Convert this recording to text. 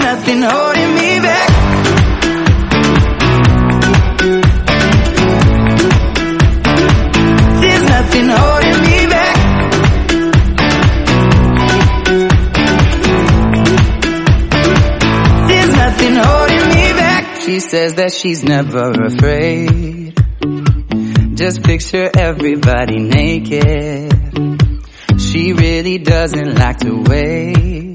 nothing holding me back. There's nothing holding me back. There's nothing holding me back. She says that she's never afraid. Just picture everybody naked. She really doesn't like to wait.